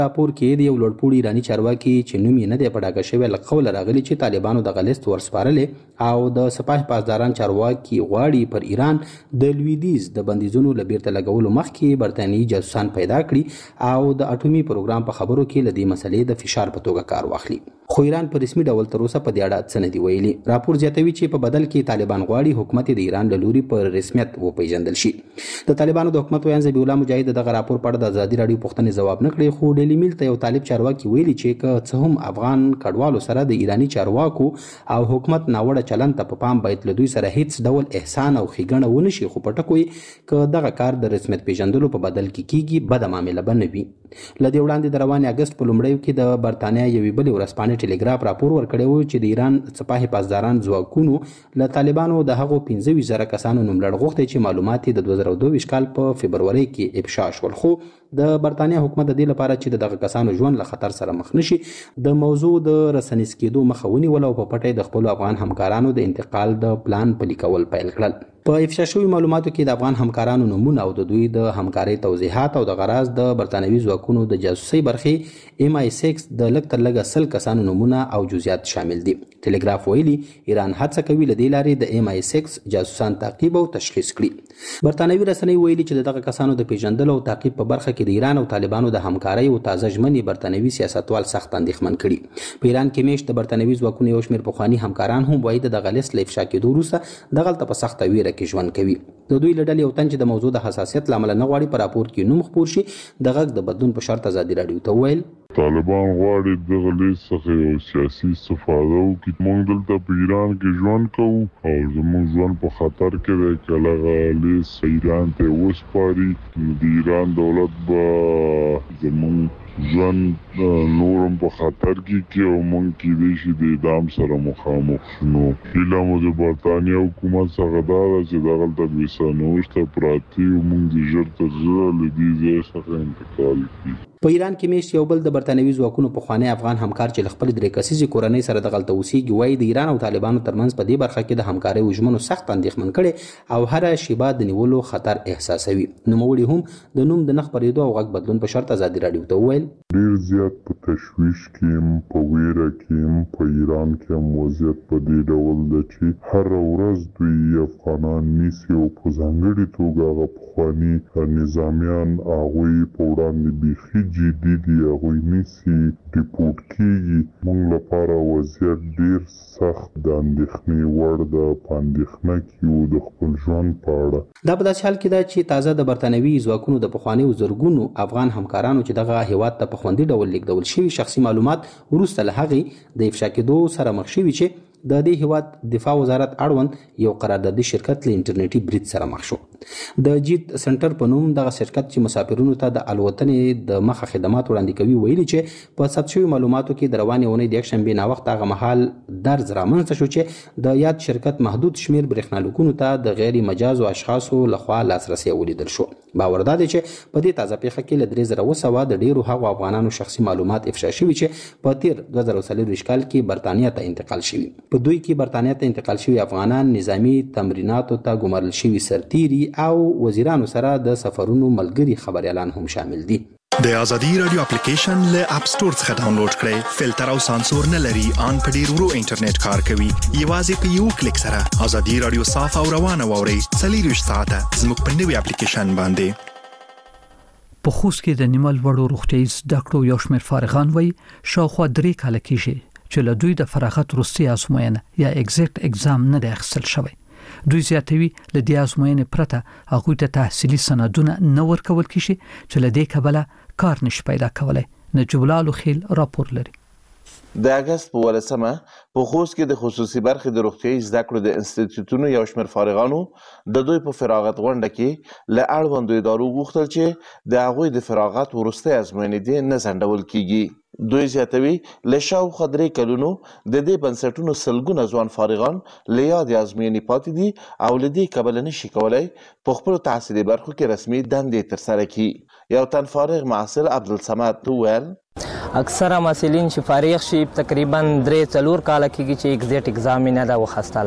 راپور کې د یو لوړپوړي ایراني چارواکي چې نوم یې نه دی په ډاګه شوی له قوله راغلي چې طالبانو دغه لیست ورسپارلې او د سپاه پاسداران چارواکي غواړي پر ایران د لویدیځ د بندیزونو له بیرته لګولو مخکې برتانیي جاسوسان پیدا کړي او د اټومي پروګرام په خبرو کې له دې مسلې د فشار په توګه کار واخلي. خو ایران په رسمي ډول تر اوسه په دې اړه څه نه دي ویلي. راپور زیاتوي چې په بدل کې طالبان غواړي حکومت د ایران له لوري په رسمیت وپیژندل شي. د طالبانو د حکومت ویاند ذبیح الله مجاهد دغه راپور په اړه د ازادي راډیو پوښتنې ځواب نه کړی، خو ډیلی میل ته یو طالب چارواکي ویلي چې که څه هم افغان کډوالو سره د ایراني چارواکو او حکومت ناوړه چلند ته په پام باید له دوی سره هیڅ ډول احسان او ښېګڼه ونه شي، خو په ټکو یې که دغه کار د رسمیت پیژندلو په بدل کې کیږي بده معامله به نه وي. له دې وړاندې د روانې اګست په لومړیو کې د برتانیا یوې بلې ورځپاڼې ټیلیګراف راپور ورکړی و چې د ایران سپاه پاسداران ځواکونو له طالبانو د هغو 15,000 کسانو نوملړ غوښتی چې معلومات یې د 2022 کال په فبروري کې افشا شول، خو د برتانیا حکومت د دې لپاره چې دغه کسانو ژوند له خطر سره مخ نشي د موضوع د رسنیز کېدو مخه ونیول او په پټه د خپلو افغان همکارانو د انتقال د پلان پلي کول پیل کړل. په افشا شوي معلوماتو کې د افغان همکارانو نومونه او د دوی د همکارۍ توضیحات او د غراض د برتانوي ځواکونو د جاسوسۍ برخې MI6 د لږ تر لږه 100 کسانو نومونه او جزئیات شامل دي. ټیلیګراف ویلي ایران هڅه کوي له دې لارې د MI6 جاسوسان تعقیب او تشخیص کړي. برتانوي رسنۍ ویلي چې دغه کسانو د پیژندلو او تعقیب په برخه کې د ایران او طالبانو د همکارۍ او تازه ژمنې برتانوي سیاستوال سخت اندېښمن کړي. په ایران کې میشت د برتانوي ځواکونو یو شمېر پخواني همکاران هم وایي د دغه لیست له افشا کېدو وروسته دغلته په سخته ویره کې ژوند کوي. د دوی له ډلې یو تن چې د موضوع د حساسیت له امله نه غواړي په راپور کې نوم خپور شي د غږ د بدلون په شرط ازادي راډیو ته وویل طالبان غواړي دغه لیست څخه یو سیاسي استفاده وکړي. موږ دلته په ایران کې ژوند کوو او زموږ ژوند په خطر کې دی. که دغه لیست ایران ته وسپاري نو د ایران دولت به زموږ ژوند نورم په خطر کې او موږ کېدای شي د اعدام سره مخامخ شو. هیله مو د برتانیا حکومت څخه دا ده چې دغلته بې سرنوشته پراته یو موږ د ژر تر ژره له دې ځای څخه انتقال کړي. په ایران کې میشت یو بل د برتانوي ځواکونو پخوانی افغان همکار چې له خپلې 3 کسیزې کورنۍ سره دغلته اوسېږي وایي د ایران او طالبانو ترمنځ په دې برخه کې د همکارۍ وژمنو سخت اندېښمن کړي او هره شیبه د نیولو خطر احساسوي. نوموړي هم د نوم د نه خپرېدو او غږ بدلون په شرط ازادي راډیو ته وویل ډېر زیات په تشویش کې یم، په ویره کې یم. په ایران کې هم وضعیت په دې ډول ده چې هره ورځ دوی افغانان نیسي او په ځانګړې توګه هغه پخواني نظامیان هغوی په وړاندې بیخي جدي دي، هغوی نیسي ریپورټ کېږي. موږ لپاره وضعیت ډېر سخت د اندېښنې وړ ده. په اندېښنه کې یو د خپل ژوند په اړه. دا په داسې حال کې ده چې تازه د برتانوي ځواکونو د پخوانیو زرګونو افغان همکارانو چې دغه هیواد ته په خوندي ډول لیږدول شوي شخصي معلومات وروسته له هغې د افشا کېدو سره مخ شوي چې د دې هیواد دفاع وزارت اړوند یو قراردادي شرکت له انټرنیټي برید سره مخ شو. د جیت سنټر په نوم دغه شرکت چې مسافرونو ته د الوتنې د مخه خدمات وړاندې کوي ویلي چې په ثبت شوي معلوماتو کې د روانې اونۍ د یکشنبې ناوخته هغه مهال درز رامنځته شو چې د یاد شرکت محدود شمیر برېښنالیکونو ته د غیر مجازو اشخاصو لخوا لاسرسی ولیدل شو. باور دا دی چې په دې تازه پیښه کې له 3,200 د ډیرو هغو افغانانو شخصي معلومات افشا شوي چې په تیر 2024 کال کې برتانیا ته انتقال شوي. په دوی کې برتانیا ته انتقال شوي افغانان نظامی تمریناتو ته ګمارل شوي سرتیري او وزیرانو سره د سفرونو ملګري خبريالان هم شامل دي. د ازادي رادیو اپلیکیشن له اپ سٹور څخه ډاونلوډ کړئ. فلټر او سانسور نه لري، ان په ډیر ورو انټرنیټ کار کوي. یوازې په یو کلیک سره ازادي رادیو صاف او روانه واورئ. 24 ساعته زموږ په نوي اپلیکیشن باندې. په خوست کې د نیمل وړو روغتیايي زده کړو یو شمېر فارغان وایي شاوخوا 3 کاله کېږي چې له دوی د فراغت وروستۍ ازموینه یا ایگزیکټ اگزام نه دی اخیستل شوی. دوی زیاتوي له دې ازموینې پرته هغوی ته تحصیلي سندونه نه ورکول کېږي چې له دې کبله کار نشي پیدا کولی. نجیب الله لوخیل راپور لري. د اګست په 18 په خوست کې د خصوصي برخې د روغتیايي زده کړو د انسټیټیوټونو یو شمېر فارغانو د دوی په فراغت غونډه کې له اړوندو ادارو غوښتل چې د هغوی د فراغت وروستۍ ازموینې دې نه ځنډول کېږي. دوی زیاتوي له شاوخوا 3 کلونو د دې بنسټونو سلګونه ځوان فارغان له یادې ازموینې پاتې دي او له دې کبله نشي کولی په خپلو تحصیلي برخو کې رسمي دندې ترسره کړي. یو تن فارغ محصل عبدالصمد وویل اکثره محصلین چې فارغ شي تقریبا 3-4 کاله کېږي چې ایگزیټ اگزام یې نه ده وخیستله.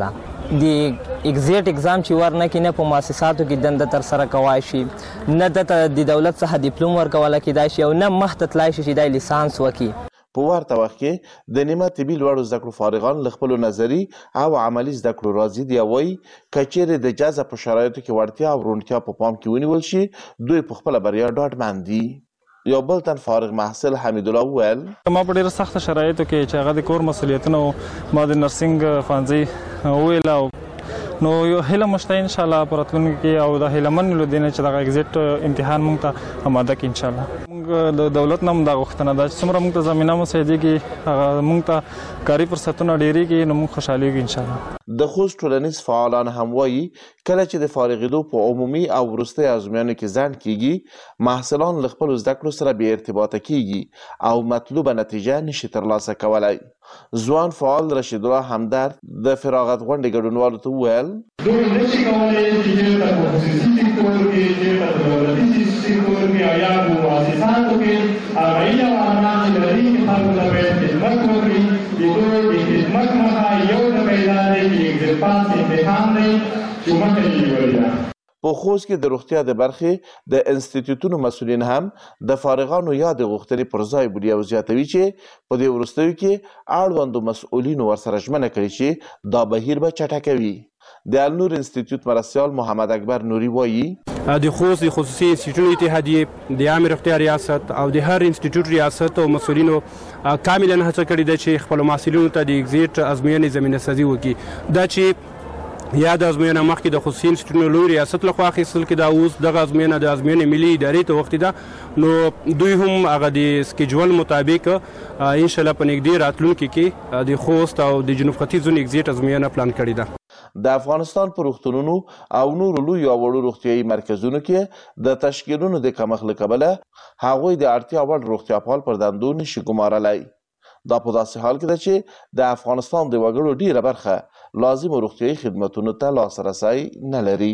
د ایگزیټ اگزام چې ورنکې نه په مؤسساتو کې دنده ترسره کوای شي، نه دته د دولت څخه ډیپلوم ورکولی کېدای شي او نه مخته تلای شي چې دا لیسانس وکړي. په ورته وخت کې د نیمه طبي لوړو زده کړو فارغان له خپلو نظري او عملي زده کړو راضي دي او وایي که چیرې د جذب په شرایطو کې وړتیا او روڼتیا په پام کې ونیول شي دوی په خپله بریا ډاډمند دي. یو بل تن فارغ محصل حمید الله وویل ما په ډېره سخته شرایطو کې چې هغه د کور مسؤلیتونه ما د نرسنګ ښوونځي وویل او نو یو هیله مو شته انشاءالله په راتلونکي کې او د هیله من له دې نه چې دغه ایګزیټ امتحان موږ ته اماده کړي انشاءالله. موږ د دولت نه هم دا غوښتنه ده چې څومره موږ ته زمینه مساعدېږي هغه موږ ته کاري فرصتونه ډېرېږي نو موږ خوشحالېږو انشاءالله. د خوست ټولنیز فعالان هم وایي کله چې د فارغېدو په عمومي او وروستۍ ازموینو کې ځنډ کیږي محصلان له خپلو زده کړو سره بې ارتباطه کیږي او مطلوبه نتیجه نشي ترلاسه کولی. ځوان فعال رشید الله همدرد د فراغت غونډې ګډونوالو ته وویل دوی نشي کولی چې چېرته په خصوصي سکتور کې چېرته په دولتي سکتور کې او یا په مؤسساتو کې هغه علم او اعمال چې لري خلکو ته باید خدمت وکړي. د دوی د خدمت مخه یو د پیدا دی چې ایګزیټ پاس امتحان دی چې مخه یې نیولې ده. په خوست کې د روغتیا د برخې د انسټیټیوټونو مسؤلین هم د فارغانو یادې غوښتنې پر ځای بولي او زیاتوي چې په دې وروستیو کې اړوندو مسؤلینو ورسره ژمنه کړې چې دا بهیر به چټکوي. د النور انسټیټیوټ مرستیال محمد اکبر نوري وایي د خوست د خصوصي انسټیټیوټونو اتحادیې د عامې روغتیا ریاست او د هر انسټیټیوټ ریاست او مسؤلینو کاملا هڅه کړې ده چې خپلو محصلینو ته د ایګزیټ ازموینې زمینه سازي وکړي. دا چې یا د ازموینه مخکې د خصوصي انسټیټیوټونو لوی ریاست لخوا اخیستل کېده اوس دغه ازموینه د ازموینې ملي ادارې ته وختې ده نو دوی هم هغه د سکیجول مطابق انشاءالله په نږدې راتلونکي کې د خوست او د جنوب ختیځ زون ایګزیټ ازموینه پلان کړې ده. د افغانستان په روغتونونو او نورو لویو او وړو روغتیایي مرکزونو کې د تشکیلونو د کمښت له کبله هغوی د اړتیا وړ روغتیاپال پر دندو نشي ګمارلی. دا په داسې حال کې ده چې د افغانستان د وګړو ډیره برخه لازمو روغتیایي خدمتونو ته لاسرسی نه لري.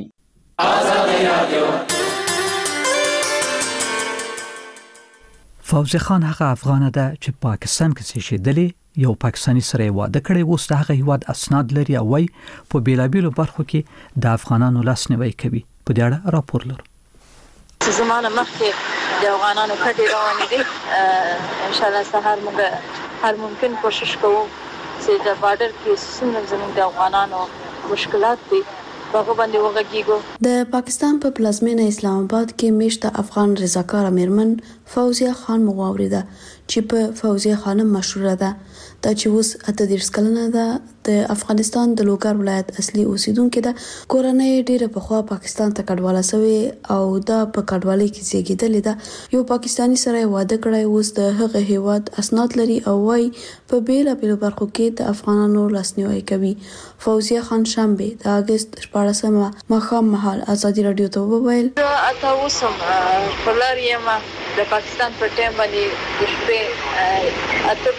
فوزي خان هغه افغانه ده چې پاکستان کې زیږېدلې یو پاکستانی سره واده کړی اوس د هغه هیواد اسناد لري او وايي په بیلابیلو برخو کې د افغانانو لاسنیوي کوي. په دې اړه راپور لرو. زمانه مخکې د افغانانو کډې روانې دي ان شاء الله سهار موږ هر ممکن کوشش کوو چې د بارډر کې څومره زموږ د افغانانو مشکلات دي هغه باندې وغږیږو. د پاکستان په پلازمینه اسلام آباد کې میشته افغان رضاکار میرمن فوزیه خان مغاوریده چې په فوزیه خانم مشهوره ده. دا چې اوس 38 کلنه ده د افغانستان د لوګر ولایت اصلي اوسیدونکې ده. کورنۍ ډیره پخوا پاکستان ته کډواله شوې او دا په کډوالۍ کې زیږیدلې ده. یو پاکستانی سره واده کړی اوس د هغه هیواد اسناد لري او وايي په بیلابیلو برخو کې د افغانانو لاسنیوي کوي. فوزیه خان شنبه د اگست 14 ماښام مهال ازادي رادیو ته وویل اته اوسم په لار یم د پاکستان په ټیم باندې د شپې 8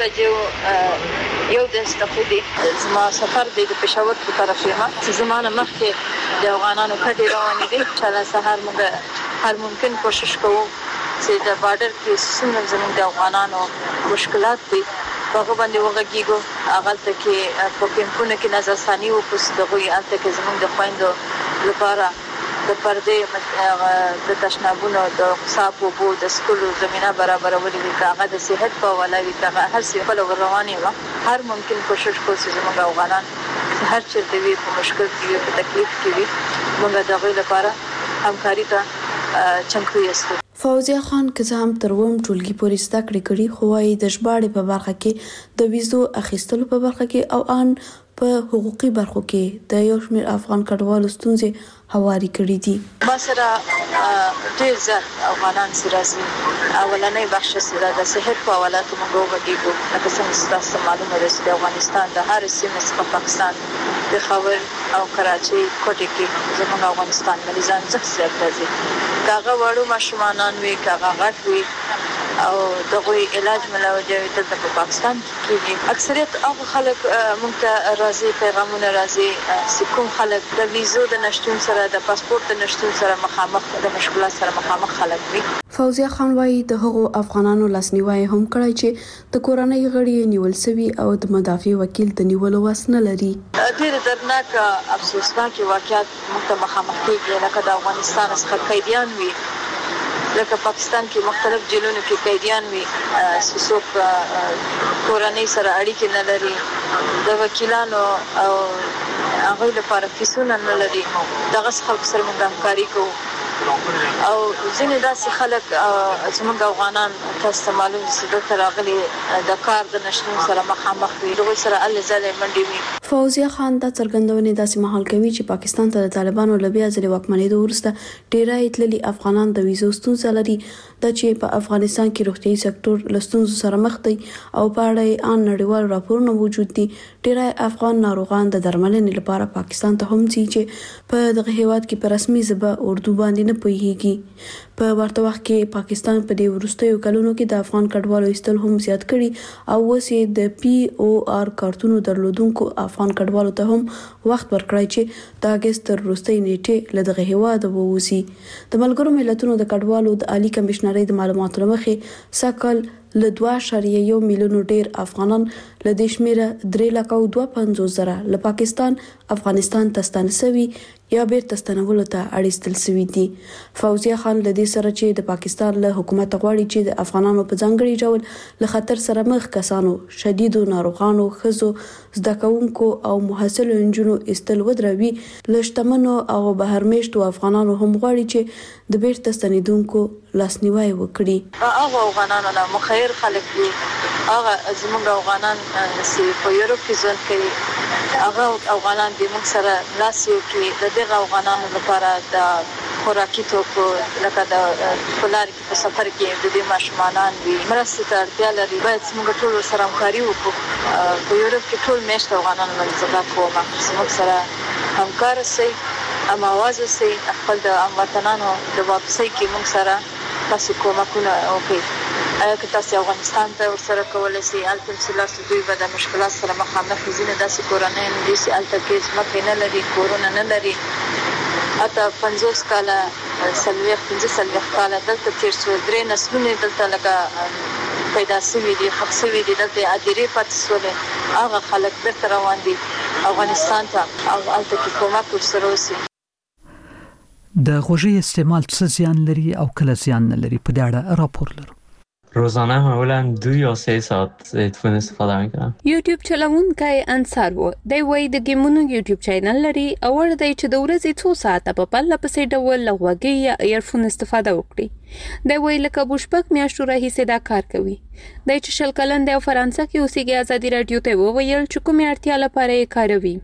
بجې یو د استفادې زما سفر دی د پېښور په طرف یم چې زمانه مخکې د افغانانو کډې روانې دي ان شاء الله سهار موږ هر ممکن کوشش کوو چې د بارډر کې څومره زموږ د افغانانو مشکلات دي هغه باندې وغږیږو. هغلته کې په کیمپونو کې نظرثاني وکړو دغوی هلته کې زموږ د خویندو لپاره د پردې د تشنابونو د صاف اوبو د سکولو زمینه برابرولې وي که هغه د صحت په حواله وي که هغه هر څه خپله ور روانې وه. هر ممکن کوشش کوو چې زموږ افغانان چې هر چېرته وي په مشکل کې وي په تکلیف کې وي موږ د هغوی لپاره همکاري ته چمتو یاستو. فوزیه خان که څه هم تر اووم ټولګي پورې زده کړې کړي خو وايي د ژباړې په برخه کې د ویزو اخیستلو په برخه کې او ان په حقوقي برخو کې د یو شمېر افغان کډوالو ستونزې هواري کړي دي. ما سره ډېر زیات افغانان چې راځي اولنی بخش سره د صحت په حواله ته موږ وغږیږو لکه څنګه چې تاسو ته معلومه ده چې د افغانستان د هرې سیمې څخه پاکستان پېښور او کراچۍ کوټې کې زموږ افغانستان مریضان زیات راځي که هغه وړو ماشومانان وي که هغه غټ وي او دغوی علاج ملاوجه وي دلته په پاکستان کې کېږي. اکثریت هغه خلک موږ ته راځي پیغامونه راځي چې کوم خلک د ویزو د نشتون سره د پاسپورت د نشتون سره مخامخ د مشکلات سره مخامخ خلک وي. فوزیه خان وايي د هغو افغانانو لاسنیوي هم کړی چې د کورنۍ غړي نیول سوي او د مدافع وکیل د نیولو واس نه لري. ډېر دردناک افسوسناک واقعیت موږ ته مخامخ کېږي، لکه د افغانستان څخه قیدیان وي، لکه پاکستان کې مختلف جیلونو کې قیدیان وي، څوک کورنۍ سره اړیکې نه لري، د وکیلانو او هغوی لپاره فیسونه نه لري. دغه خلکو سره موږ همکاري کوو او ځینې داسې خلک زموږ افغانان تاسو ته معلوم دي چې دلته راغلي د کار د نشتون سره مخامخ وي، هغوی سره هلې ځلې منډې وي. فوزیه خان دا څرګندونې داسې مهال کوي چې پاکستان ته د طالبانو له بیا ځلې واکمنېدو وروسته ډېری تللي افغانان د ویزو ستونزه لري، دا چې په افغانستان کې روغتیايي سکتور له ستونزو سره مخ دی او په اړه یې ان نړیوال راپورونه موجود دي. ډېری افغان ناروغان د درملنې لپاره پاکستان ته هم ځي چې په دغه هیواد کې په رسمي ژبه اردو باندې نه پوهیږي. په ورته وخت کې پاکستان په دې وروستیو کلونو کې د افغان کډوالو ایستل هم زیات کړي او اوس یې د POR کارتونو درلودونکو افغان کډوالو ته هم وخت ورکړی چې د اگست تر وروستۍ نیټې له دغه هیواده ووځي. د ملګرو ملتونو د کډوالو د عالی کمشنرۍ د معلوماتو له مخې سږ له 2.1 میلیونو ډیر افغانان له دې شمیره 3,52,000 له پاکستان افغانستان ته ستانه شوي یا بیرته ستنولو ته اړیستل شوي دي. فوزیه خان له دې سره چې د پاکستان له حکومت غواړي چې د افغانانو په ځانګړي ډول له خطر سره مخ کسانو، شدیدو ناروغانو، ښځو، زده کوونکو او محصلو نجونو ایستل ودروي، له شتمنو او بهرمېشتو افغانانو هم غواړي چې د بیرته ستنېدونکو لاسنیوی وکړي. هغه افغانانو نه مخیر خلک دي، هغه زموږ افغانان چې په یورپ کې ژوند کوي، هغه افغانان دي موږ سره لاس یو کړي. د دغه افغانانو لپاره د خوراکي توکو لکه د پلار کې په سفر کې د دې ماشومان وي مرستې ته اړتیا لري، باید موږ ټول سره همکاري وکړو. په یورپ کې ټول میشته افغانانو باندې زده کوم چې موږ سره همکار سي، هم आवाज سي، خپل د هموطنانو د واپسۍ کې موږ سره تاسو کومکونه وکړئ. که تاسو افغانستان ته ورسره کولای شئ، هلته چې دوی به د مشکلات سره مخامخ دي. ځینې داسې کورنۍ دي چې هلته کې ځمکې نه لري، کورونه نه لري، حتی 50 کاله 45 کاله دلته تیر شوي، 3 نسلونه دلته لکه پیدا شوي دي، ښخ شوي دي، دلته هدیرې پاتې شولې. هغه خلک بیرته روان دي افغانستان ته او هلته کې کومک ورسره وشي. د غوږی استعمال څه زیان لري او کله زیان نه لري، په دې اړه راپور لرو. روزانه معمولا 2 یا 3 ساعت تلفن استفاده میکنم. یوټیوب چلوونکی انصار و دی وای د گیمونو یوټیوب چینل لري او ور دی چې د ورځې 2 ساعته په پله پسې ډول لغوږی یا ایرفون استفاده وکړي. دی وای لکه بوشپک میاشتو راهیسې دا کار کوي. دی چې شل کلن دی او فرانسه کې اوسېږي، ازادي رادیو ته وویل چې کومې اړتیا لپاره یې کاروي.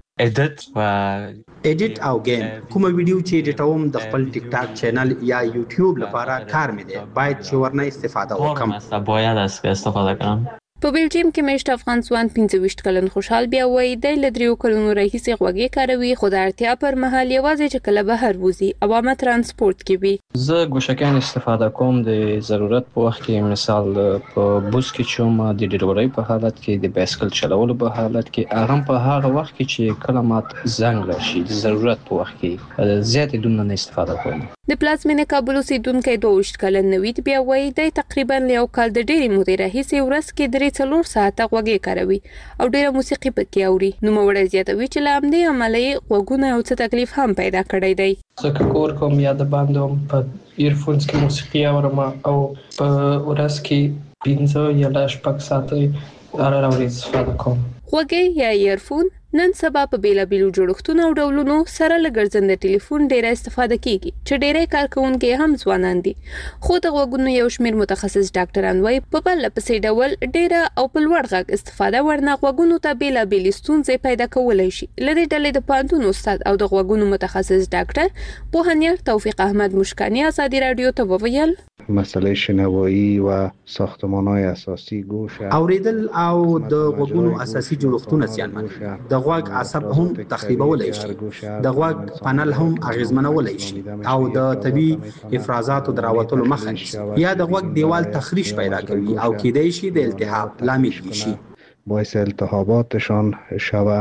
ایډیټ او گیم. کومه ویډیو چې ایډیټوم د خپل ټیک ټاک چینل یا یوټیوب لپاره کار مې دی، باید چې ورنه استفاده وکړم. باید استفاده کنم. په بلجیم کې میشت افغان ځوان 25 کلن خوشحال بیا وای د لدریو کلونو راهیسې غوږی کاروي، خو د اړتیا پر مهال یوازې چې کله بهر وځي او عامه ترانسپورت کې وي. زه ګوشکان استفاده کوم د ضرورت په وخت کې، مثال په بوس کې چوم، د ډیلیوري په حالت کې، د بایسکل چلولو په حالت کې، هغه په هغه وخت کې چې کله مات زنګ راشي د ضرورت په وخت کې زیات دونه نه استفاده کوم. د پلازمینې کابل اوسیدونکی 22 کلن نوید بیا وای د تقریبا یو کال د ډېری مودې راهیسې ورځ کې 3-4 ساعته غوږی کاروي او ډېره موسیقي پکې اوري. نو موږ زیاتوي چې له همدې عملي غوږونه او څه تکلیف هم پیدا کړی دی. زه کور کوم یا د باندې په ایرفونز کې موسیقي اورم او په ورځ کې 15 یا 16 ساعته راوړي استفاده کوم. غوږی یا ایرفون نن سبا په بیلابیلو جوړښتونو او ډولونو سره له ګرځنده ټلیفون ډیره استفاده کیږي چې ډیره کارکونکي هم ځوانان دي. خو د غوږونو یو شمیر متخصص ډاکټران وايي په بل پسې ډول ډیره او په لوړ غږ استفاده ورنه غوږونو ته بیلابیل ستونزې پیدا کولای شي. لدې ډلې د پانتون استاد او د غوږونو متخصص ډاکټر پوهنیار توفیق احمد مشکانی ازادي رادیو ته وویل مسئله شنوایی و ساختمان‌های اساسی گوش اوریدل او د غوږونو اساسي جوړښتونه زیانمن دي. د غوږ عصب هم تخریبولای شي، د غوږ پنل هم اغیزمنولای شي او د طبي افرازاتو دراوتلو مخه نیسي یا د غوږ دیوال تخریش پیدا کوي او کېدای شي د التهاب لامل شي. باعث التهاباتشان شود.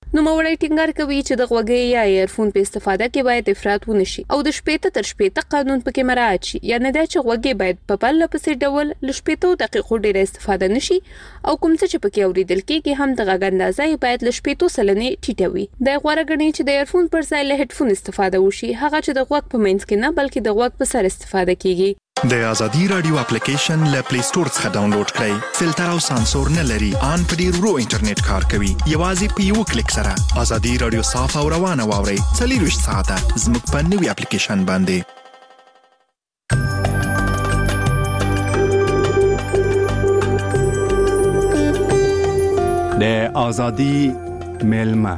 نو موري ټینګار کوي چې د غوږی یا ایرفون په استفاده کې باید افراط ونشي او د شپېته تر شپېته قانون پکې مراعات شي. یعنی دا چې غوږی باید په بل پسې ډول ل شپېته دقیقو ډیر استفاده نشي او کوم څه چې پکې اوریدل کېږي هم د غږ اندازې باید ل شپېته سلنې ټیټه وي. د غوړه غني چې د ایرفون پر ځای له هډفون استفاده وشي هغه چې د غوږ په منځ کې نه بلکې د غوږ په سر استفاده کیږي. د ازادي رادیو اپلیکیشن له پلی سٹور څخه ډاونلوډ کړئ. فلټر او سانسور نه لري. ان په ډیر ورو انټرنیټ کار کوي. یوازې په یو کلیک سره ازادي رادیو صاف او روانه واوري. 24 ساعته زموږ په نوې اپلیکیشن باندې. د ازادي ملما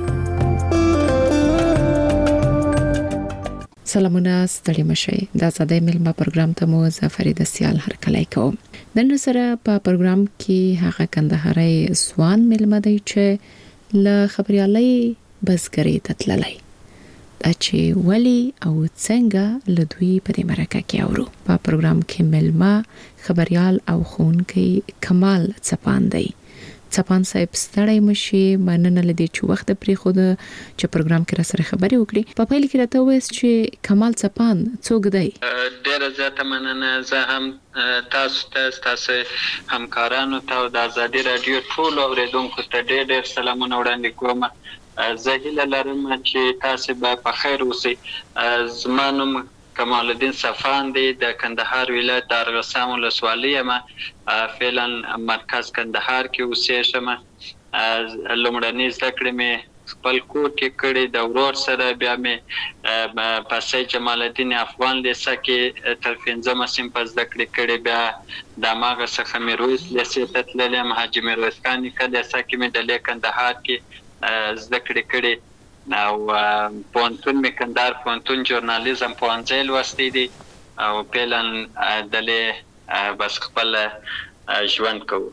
سلامونه ستړي مشئ. د آزادۍ ملما پروګرام ته مو زفریده سیال هر کله کوم. نن سره په پروګرام کې هغه کندهاري ځوان ملما دی چې له خبريالي بزګري تتللی چې ولی او څنګه له دوی په دې مرکه کې اورو. په پروګرام کې ملما خبريال او خونکي کمال څپان دی. څپان صاحب ستړی مشي مننه لدی چې وخت پرې خود چې پروګرام کې را سره خبري وکړي. په پیل کې راته وایي چې کمال څپان څوک دی؟ ډېر زیاته مننه. زه هم تاسو همکارانو ته د آزادي رادیو ټول اوریدونکو ته ډېر سلامونه وړاندې کوم. زه هیله لرم چې تاسو به په خیر اوسئ. زما نوم کمال الدین صفان دی. د کندهار ولایت د ارغسان ولسوالۍ یم. فعلا مرکز کندهار کې اوسېږم. لومړنۍ زده کړې مې خپل کور کې کړې د ورور سره. بیا مې په سید جمال الدین افغان لیسه کې تر 5مه صنف زده کړې کړې. بیا د هماغه څخه میرویس لیسې ته تللی یم. حاجي میرویس خان نیکه لیسه کې مې د لیک کندهار کې زده کړې کړې او پوهنتون مې کندهار پوهنتون ژورنالیزم پوهنځی لوستی دی او فعلا دلې بس خپل ژوند کوو.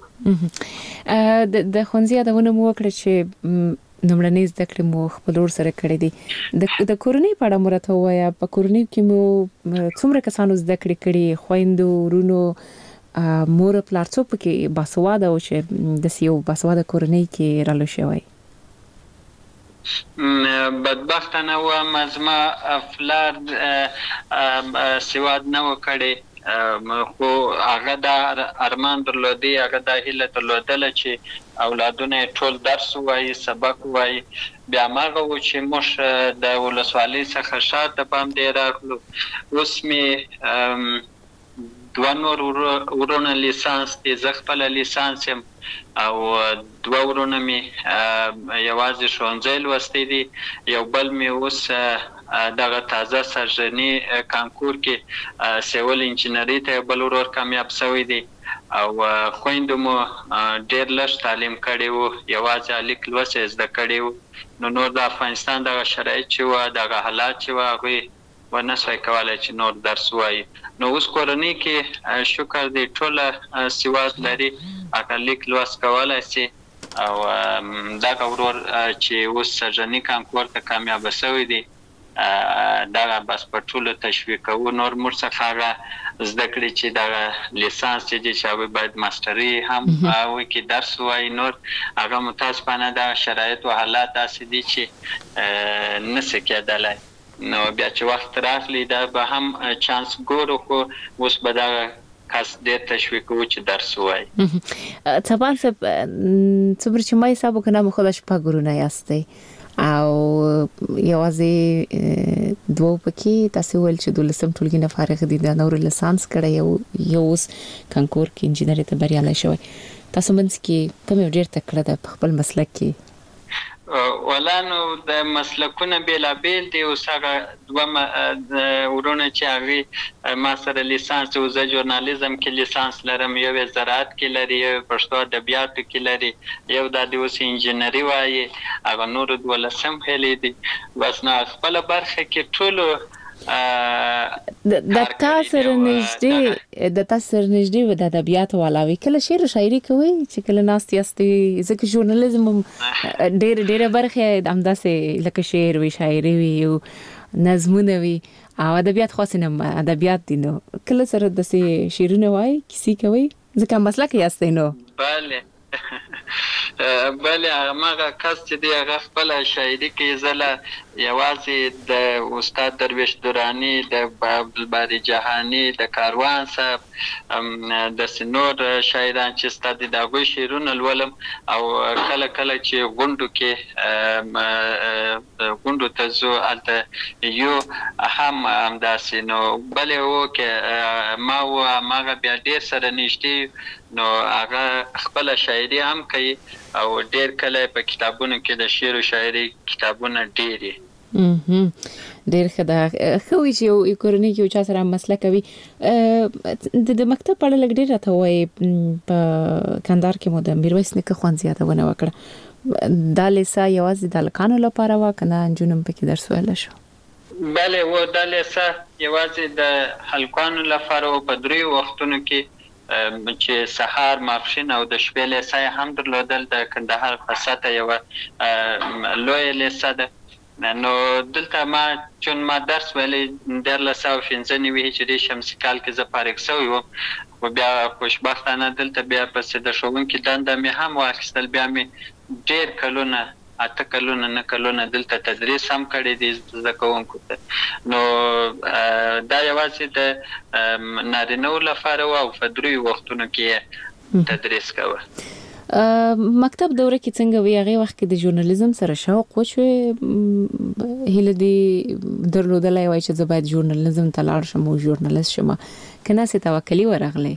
د ښوونځي یادونه مو وکړه چې نومړنۍ زده کړې مو خپل ور سره کړې دي. د کورنۍ په اړه مو راته ووایه. په کورنۍ کې مو څومره کسانو زده کړې کړې؟ خویندو، ورونو، مور پلار څوک پکې باسواده او چې د یو باسواده کورنۍ کې رالو شوی؟ بدبختانه وم زما پلار سواد نه و کړی خو هغه دا ارمان درلودی، هغه دا هیله درلودله چې اولادونه ټول درس وایي، سبق وایي. بیا هغه و چې موږ د ولسوالۍ څخه شاته پام دی راغلو. اوس مې 2 نور ورونه لیسانس دي، زه خپله لیسانس یم او 2 ورونه مې یوازې ښوونځی لوستی دي. یو بل مې اوس دغه تازه سرجني کانکور کې سیول انجینري ته یو بل ورور کامیاب شوی دی او خویندو مو ډېر لږ تعلیم کړی و، یوازې لیک لوست یې زده کړی و. نو نور د افغانستان دغه شرایط چې وه، دغه حالات چې وه، هغوی ونه سوی کولی چې نور درس وایي. نو اوس کورنۍ کې شکر دی ټوله سواد لري، هغه لیک لوست کولی شي او دغه ورور چې اوس سرجني کانکور ته کامیابه شوی دی دغه بس په ټولو تشویق کوو. نور موږ څخه هغه زده کړي چې دغه لیسانس چې هغوی باید ماسټري هم وکړي، درس ووایي. نور هغه متاسفانه دغه شرایط و حالات داسې دي چې نشي کېدلی. نو بیا چې وخت راغلی دا به هم چانس ګورو، خو اوس به دغه کس ډېر تشویق کوو چې درس ووایي. طبعا صاحب څومره چې ما حساب وکړم خودش شپږ ورونه یاستئ او یوازې 2 پکې تاسو ول چې 12 ټولګي نه فارغ دي، د نور لیسانس کړی یو اوس کانکور کې انجینري ته بریالی شوی. تاسو منځ کې کوم یو ډېر تکړه ده په خپل مسلک کې؟ ولا نو د مسلکونه بیلابیل دي. اوس هغه 2 ورونه چې هغوی ما سره لیسانس و، زه ژورنالیزم کې لیسانس لرم، یو یې زراعت کې لري، یو یې پښتو ادبیاتو کې لري، یو دا د اوس انجینري وایي، هغه نورو 12 هیلې دي. بس نو خپله برخه کې ټولو د تاسو نږدې و د ادبیاتو علاوه کله شعر او شاعري کوي چې کله ناست یاستئ؟ ځکه ژورنالیزم ډېره برخه همداسې لکه شعر وي، شاعري وي، نظمونه وي او ادبیات خاص نه ادبیات دي. نو کله سره داسې شعرونه وایي، کیسې کوي؟ ځکه مسلک یاستئ. نو بله بله هغه کس چې دی هغه خپله شاعري کې زله یوازې د استاد درویش درانی د عبدالباري جهانی د کاروان صاحب داسې نور شاعران چې ستا دي د هغوی شعرونه لولم او کله کله چې غونډو ته ځو هلته یو هم همداسې نو بلې و که ما و هماغه بیا ډېر سره نږدې نو هغه خپله شاعري هم کوي او ډېر کله په کتابونو کې د شعر و شاعري کتابونه ډېر دي. ډېر ښه ده. ښه وي چې یو کورنۍ کې یو چا سره مسله کوي. د مکتب په اړه لږ ډېر راته ووایي. په کندهار کې مو د میرویس نیکه خوند زیاتونه وکړه. دا لیسه یوازې د هلکانو لپاره وه که نه نجونو هم پکې درس ویلی شو؟ بله و دا لیسه یوازې د هلکانو لپاره و. په دریو وختونو کې چې سهار ماپښین او د شپې لیسه یې هم درلودل. د کندهار خاصه یوه لویه لیسه ده. نو دلته چون ما درس ویلی 1995 هجري شمسي کال کې زه فارغ شوی وم، خو بیا خوشبختانه دلته بیا پسې د ښوونکي دنده مې هم واخیستل. بیا مې ډېر کلونه 8 کلونه 9 کلونه دلته تدریس هم کړی دی زده کوونکو ته. نو دا یوازې د نارینه‌و لپاره و او په دریو وختونو کې تدریس کوه. مکتب دوره کې څنګه وی هغه وخت کې د ژورنالیزم سره شوق وشوي؟ هله دی درلودلای وای چې زه باید ژورنالیزم ته لاړ شم او ژورنالیست شم، کنه سي توکلی ورغلی؟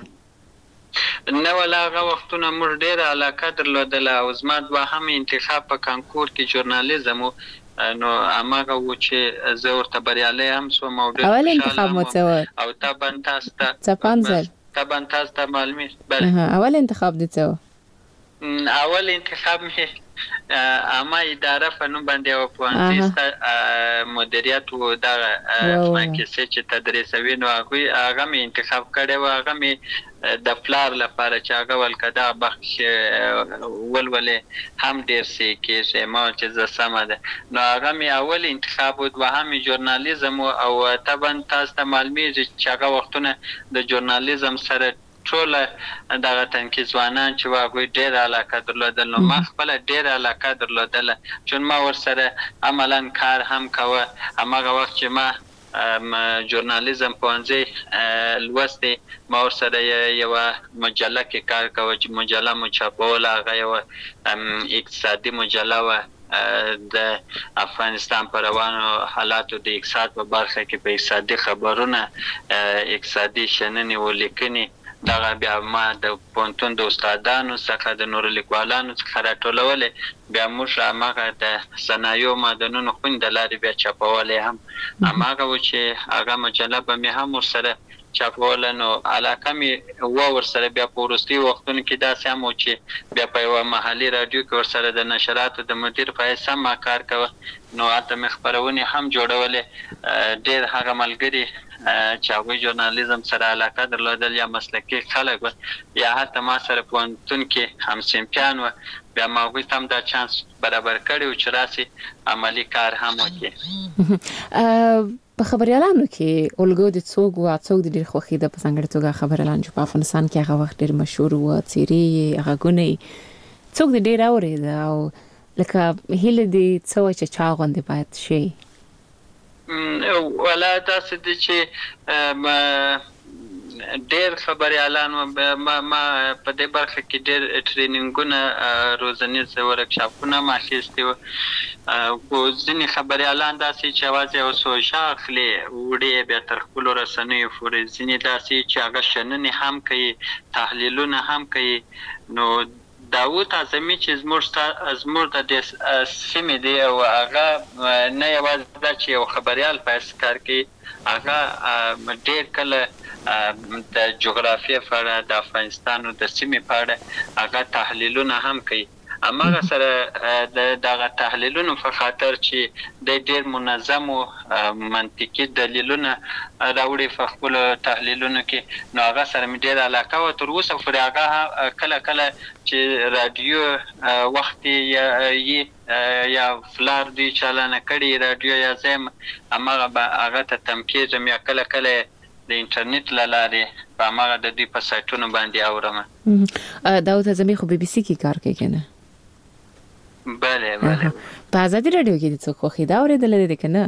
نه ولا هغه وختونه موږ ډېره علاقه درلودله او زما دوهم انتخاب په کانکور کې ژورنالیزم و. نو هماغه و چې زه ورته بریالی هم شوم او ډېر اول انتخاب مو څه و؟ او طبعا تاسو ته معلومي. اول انتخاب دې څه و؟ اول انتخاب مې اما اداره په نوم باندې او پوهنځي مدیریت و دغه کیسې چې تدریسوي نو هغه مې انتخاب کړی و. هغه مې د پلار لپاره چې هغه ولکه بخش ولولې هم ډېر څه کېږي ما چې زه سمه ده. نو هغه مې اول انتخاب و. دوهم ژورنالیزم او طبعا تاسو ته معلومیږي چې هغه وختونه د ژورنالیزم سره ټوله دغه تنکي ځوانان چې هغوی ډېره علاقه درلودل. نو ما خپله ډېره علاقه درلودله چون ما ورسره عملا کار هم کوه. هماغه وخت چې ما ژورنالیزم پوهنځی لوستی ما ورسره یوه مجله کې کار کوه چې مجله مو چاپوله. هغه یوه اقتصادي مجله وه د افغانستان په روانو حالاتو د اقتصاد په برخه کې په اقتصادي خبرونه اقتصادي شننې و لیکنې دغه بیا ما د پوهنتون د استادانو څخه د نورو لیکوالانو څخه راټولولې. بیا موږ هماغه د صنایعو معدنونو خوند د لارې بیا چاپولی هم هماغه و چې هغه مجله به مې هم ورسره چاپوله. نو علاقه مې ورسره بیا په وروستي وختونو کې داسې هم و چې بیا په یوه محلي راډیو کې ورسره د نشراتو د مدیر په حیث هم ما کار کوه. نو هلته مې خپرونې هم جوړولې. ډېر هغه ملګري چې هغوی ژورنالیزم سره علاقه درلودل یا مسلکي خلک و یا حتی ما سره پوهنتون کې همصنفیان و بیا ما هغوی ته هم دا چانس برابر کړی و چې راسي عملي کار هم وکړي. په خبریالانو کې الګو د څوک و څوک د ډېر خوښېده په ځانګړې توګه خبریالان چې په افغانستان کې هغه وخت ډېر مشهور و څېرې غږونه څوک د ډېر اورېده او لکه هیله دې څه وه چې چا غوندې باید شي؟ ولا داسې دي چې ډېر خبریالان ما په دې برخه کې ډېر ټرینینګونه روزنیز ورکشاپونه ما اخیستي وو. ځینې خبریالان داسې چې یوازې یو سوژه اخلي وړي بیا تر خپلو رسنیو پورې، ځینې داسې چې هغه شننې هم کوي تحلیلونه هم کوي. نو داود اعظمي چې زموږ د سیمې دی او هغه نه یوازې دا چې یو خبریال په حیث کار کوي، هغه ډېر کله د جغرافیې په اړه د افغانستان د سیمې په اړه هغه تحلیلونه هم کوي. هماغه سره دغه تحلیلونو په خاطر چې د ډېر منظم او منطقي دلیلونه راوړي په خپلو تحلیلونو کې، نو هغه سره مې ډېره علاقه وه. تر اوسه پورې هغه کله کله چې راډیو وخت یا فلار دوی چالانه کړي راډیو یا زه یم هماغه به هغه ته تم کېږم یا کله کله د انټرنیټ له لارې په هماغه د دوی په سایټونو باندې اورم. داود اعظمي خو بي بي سي کې کار کوي که نه؟ بله بله په ازادي رادیو کې د څه خوښي دا اورېدل دي کنه؟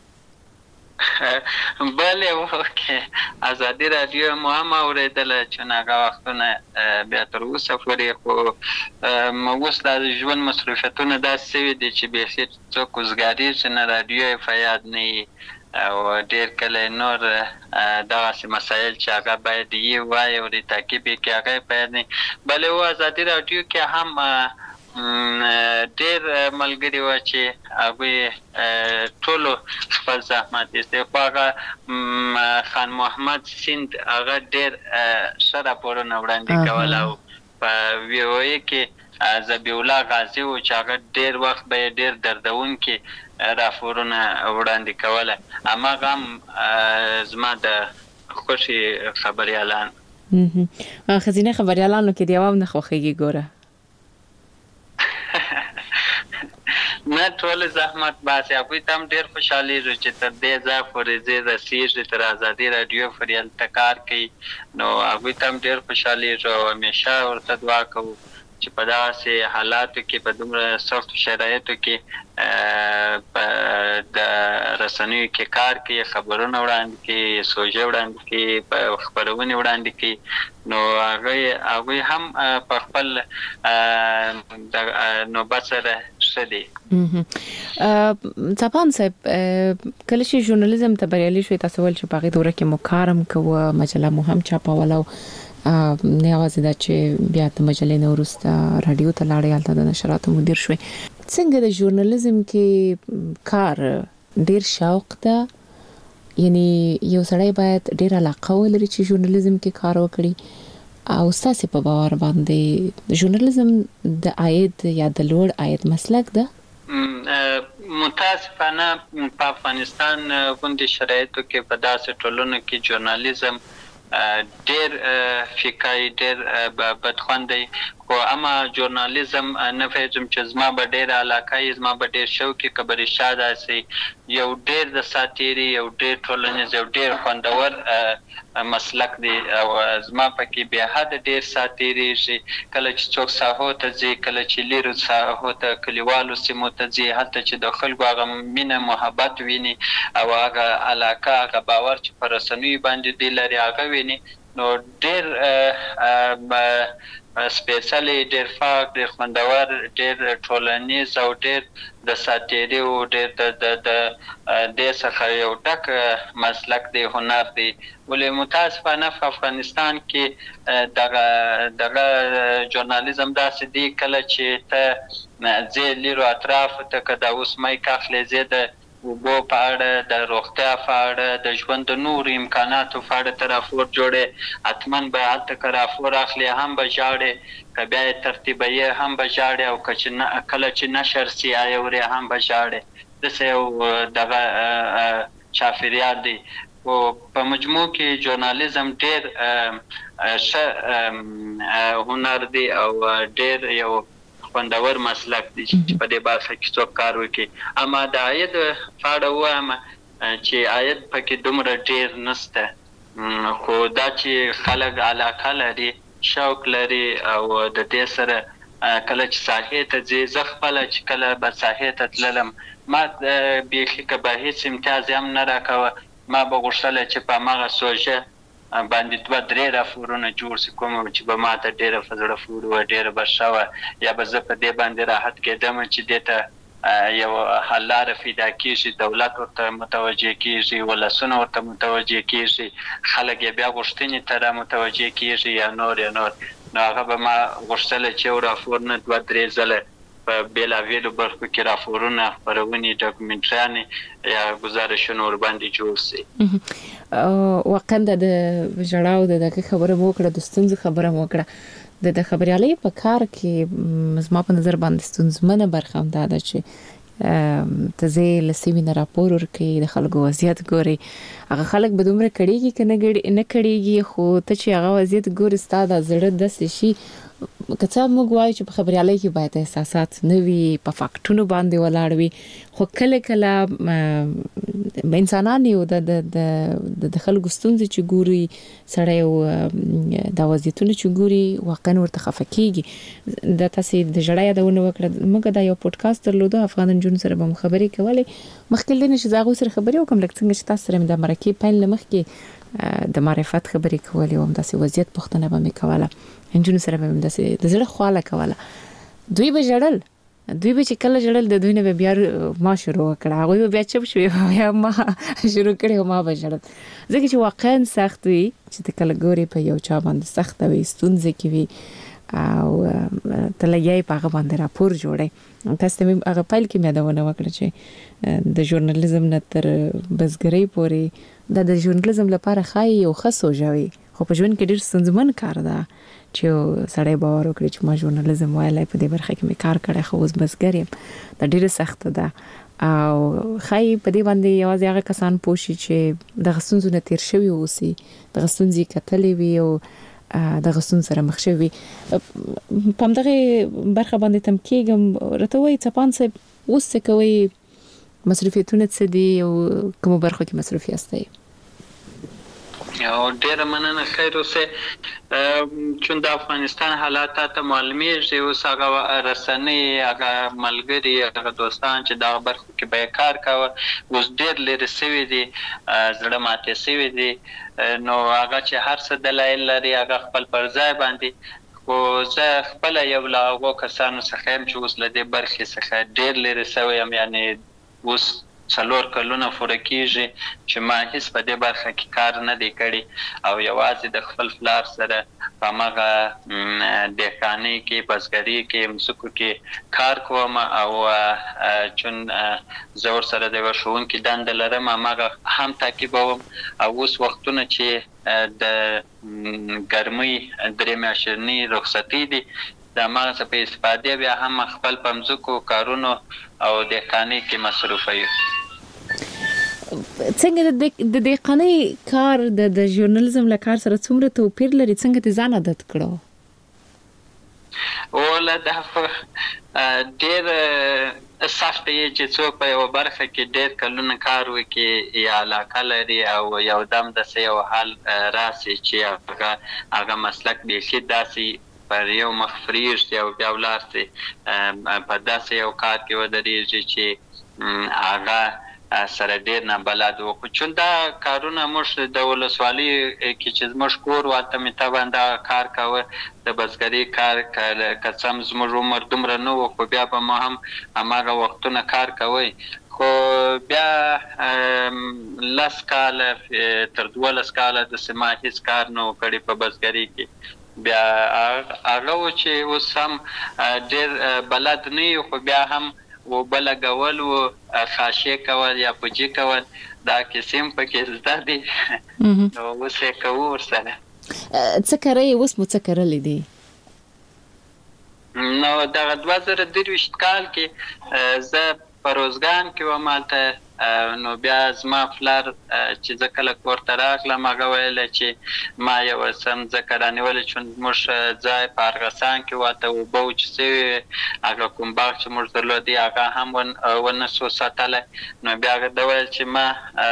بله اوکې ازادي رادیو مو هم اورېدله چې هغه وختونه بیا تر اوسه پورې خو اوس د ژوند مصروفیتونه داسې شوي دي چې بیخي څوک وزګارېږي نه رادیو یې په یاد نه وي او ډېر کله نور دغسې مسایل چې هغه باید یې وایي او د تعقیب یې کړي هغه یې په یاد نه وي. بله و ازادي رادیو کې هم ډېر ملګري وه چې هغوی ټولو خپل زحمت ایستی خو هغه خان محمد سیند هغه ډېر ښه راپورونه وړاندې کول او په وی او ای کې ذبیح الله غازي و چې هغه ډېر وخت به یې ډېر دردونکي راپورونه وړاندې کوله. هماغه هم زما د خوښې خبریالان. ښځینه خبریالانو کې د یو هم نه خوښېږي ګوره؟ نه ټول زحمت باسي هغوی ته هم ډېر خوشحالېږي چې تر دې ځای پورې ځې رسېږي تر ازادي راډیو پورې هلته کار کوي نو هغوی ته هم ډېر خوشحالېږي او همیشه ورته دعا کوو چې په دغسې حالاتو کې په دومره سختو شرایطو کې د رسنیو کې کار کوي خبرونه وړاندې کوي سوژې وړاندې کوي خپرونې وړاندې کوي نو هغوی هم په خپل نوبت سره ښه دي. څپان صاحب کله چې ژورنالیزم ته بریالي شوي تاسو ویل چې په هغې دوره کې مو کار هم کوه مجله مو هم چاپوله نه یوازې دا چې بیا د مجلې نه وروسته راډیو ته لاړې هلته د نشراتو مدیر شوې څنګه د ژورنالیزم کې کار ډېر شوق ده یعنی یو سړی باید ډېر علاقه ولري چې ژورنالیزم کې کار وکړي او ستاسې په باور باندې ژورنالیزم د عاید یا د لوړ عاید مسلک ده؟ متاسفانه په افغانستان غوندې شرایطو کې په داسې ټولنو کې ژورنالیزم ډېر فیکای ډېر بدخوند دی خو اما ژورنالیزم نه پوهېږم چې زما به ډېره علاقه یي زما به ډېر شوق یي که به رښتیا داسې یو ډېر د ساتیري یو ډېر ټولنیز یو ډېر خوندور مسلک دی او زما پکې بې حده ډېر ساتیریږي کله چې څوک ساحو ته ځي کله چې لیرو ساحو ته کلیوالو سیمو ته ځي هلته چې د خلکو هغه مینه محبت ویني او هغه علاقه هغه باور چې په رسنیو باندې دوی لري هغه ویني نو ډېر سپیشلی ډېر پاک ډېر خوندور ډېر ټولنیز او ډېر د ساتیري او ډېر د دې څخه یو ډک مسلک دی هنر دی ولې متاسفانه په افغانستان کې دغه ژورنالیزم داسې دی کله چې ته ځې لیرو اطرافو ته که دا اوس مایک اخلې ځې د اوبو په اړه د روغتیا په اړه د ژوند د نورو امکاناتو په اړه ته راپور جوړې حتما به هلته که راپور اخلې هم به ژاړې که بیا یې ترتیبوې هم به ژاړې او کله چې نشر سي اورې هم به ژاړې داسې یو دغه چاپېریال دی خو په مجموع کې ژورنالیزم ډېر ښه هنر دی او ډېر یو خوندور مسلک دی چې په دې برخه کې څوک کار وکړي اما د عاید په اړه ووایم چې عاید پکې دومره ډېر نشته خو دا چې خلک علاقه لري شوق لري او د دې سره کله چې ساحې ته ځي زه خپله چې کله به ساحې ته تللم ما بیخي که به هېڅ امتیاز هم نه راکوه ما به غوښتله چې په هماغه سوژه باندې 2-3 راپورونه جوړ شي کوم چې به ما ته ډېره په زړه پورې وه ډېره به ښه وه یا به زه په دې باندې راحت کېدم چې دې ته یو حل لاره پیدا کېږي دولت ورته متوجه کېږي ولسونه ورته متوجه کېږي خلک یې بیا غوښتنې ته را متوجه کېږي یا نور نو هغه به ما غوښتله چې یو راپور نه 2-3 ځله په بېلابېلو برخو کې راپورونه خپرونې ډاکومنټریانې یا ګزارشونه ورباندې جوړ شي. واقعا د ژړا او د دغه خبره مو وکړه د ستونزو خبره مو وکړه د خبریالۍ په کار کې زما په نظر باندې ستونزمنه برخه هم دا ده چې ته ځې له سیمې نه راپور ورکوې د خلکو وضعیت ګورې هغه خلک به دومره کړېږي که نه کړېږي خو ته چې هغه وضعیت ګورې ستا د زړه داسې شي کڅه موږ وایو چې په خبريالۍ کې باید احساسات نه وي په فاکټونو باندې ولاړ وي خو کله کله انسانان یو د خلکو ستونزې چې ګوري سړی او د وضعیتونو چې ګوري واقعا ورته خفقېږي د تاسو د جړا یادونه وکړه موږ دا یو پودکاسټ درلوده افغان جون سره به خبرې کولې مخکې لنه چې زاغو سره خبرې وکم لکه څنګه چې تاسو سره د مرکه پیل لمخکې د معرفت خبرې کولې او داسې وضعیت پوښتنه به مې کوله انجونو سره به داسې د زړه خواله کوله دوی به جړل دوی به چې کله جړل د دوی نه بیا ما شروع کړه هغه بیا چپ شو یا ما شروع کړه ما به جړل ځکه چې واقعا سخت وي چې کله ګوري په یو چا باندې سخت وي ستونزې کوي او تلګي په هغه باندې راپور جوړي تاسو ته هغه پیل کې مې دا ونه وکړه چې د ژورنالیزم نه تر بزګرۍ پورې د ژورنالیزم لپاره خای یو خاصو جوړي خو په ژوند کې ډېر ستونزمن کار ده چې سړی باور وکړي چې ما ژورنالیزم وایي په دې برخه کې مې کار کړی خو اوس بزګر یم دا ډېر سخت ده او خای په دې باندې یوازې هغه کسان پوښي چې د غسونځو نه تیر شوی اوسي د غسونځي کتلې وي او د غسون سره مخ شوی په دغه برخه باندې تم کېږم راته وایي څپان څه اوس څه کوي مصرفیتونه څه دي او کوم برخه کې مصرفي استي او ډیر مننه خیر اوسه چون د افغانستان حالات ته معلومیږي اوس هغه رسنۍ هغه ملګری هغه دوستان چې دا برخه کې به کار کاوه اوس ډیر لري سوي دي زړه ماته سوي دي نو هغه چې هر څه دلایل لري هغه خپل پر ځای باندې خو زه خپل یو لا هغو کسانو څخه یم چې اوس له دې برخې څخه ډیر لري سوی یم یعنی اوس 4 کلونه پوره کېږي چې ما هیڅ په دې برخه کې کار نه دی کړی او یوازې د خپل پلار سره په هغه دهقانۍ کې بزګرۍ کې مځکو کې کار کوم او چون زه ورسره د یوه ښوونکي دنده لرم هماغه هم تعقیبوم او اوس وختونه چې د ګرمۍ 3 میاشتنۍ رخصتي دي د هماغه څه په استفادې بیا هم خپل په مځکو کارونو او دهقانۍ کې مصروفه یم څنګه د دهقانۍ کار د ژورنالیزم له کار سره څومره توپیر لري څنګه ته ځان عادت کړو ولا دا ډېر سخت یې چې څوک په یو برخه کې ډېر کلونه کار وکړي یا علاقه لري او یو دم داسې یو حال راسي چې هغه مسلک بیخي داسې پر یو مخ فریږدي او بیا ولاړ شي په داسې یو کار کې ودرېږي چې هغه سره ډېر نابلد و خو چون دا کارونه موږ د ولسوالۍ کې چې زموږ کور والته مې طبعا دا کار کوه د بزګرۍ کار که څه هم زموږ عمر دومره نه و خو بیا به ما هم هماغه وختونه کار کوئ خو بیا 10 کاله تر 12 کاله داسې ما هېڅ کار نه و کړی په بزګرۍ کې بیا هغه و چې اوس هم ډېر بلد نه یو خو بیا هم اوبه لګول و خاشې کول یا پوجي کول دا کیسې هم پکې زده دي نو اوس یې کوو ورسره څه کوئ اوس مو څه کرلی دي نو دغه 2023 کال کې زه په روزګان کې وم هلته نو بیا زما پلار چې زه کله کور ته راغلم هغه ویلی چې ما یو څه مځکه رانیولې چون زموږ ځای په ارغسان کې و هلته اوبه وچې سوي هغه کوم باغ چې موږ درلودی هغه هم ونه سو ساتلی نو بیا هغه ده ویل چې ما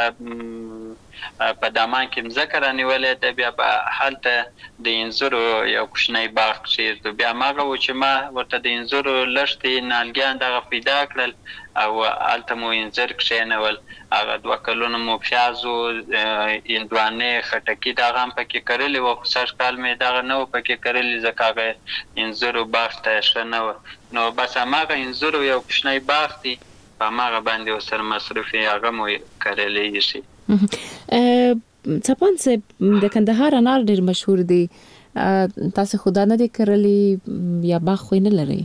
په دامان کې مځکه رانیولې ده بیا به هلته د انځورو یو کوچنی باغ کښېږدو بیا هماغه و چې ما ورته د انځورو لښتې نالګیان دغه پیدا کړل او هلته مو انځر کښېنول هغه 2 کلونه مو پیاز و هندوانې خټکي دغه هم پکې کرلي وو خو 100 کال مې دغه نه و پکې کرلي ځکه هغه انځورو باغ ته ښه نه و نو بس هماغه انځورو یو کوچنی باغ دی په هماغه باندې ورسره مصروف یې هغه مو کرلی ایښي څپان صاحب د کندهار انار ډېر مشهور دی تاسو خو دا نه دی کرلی یا باغ خو نه لرئ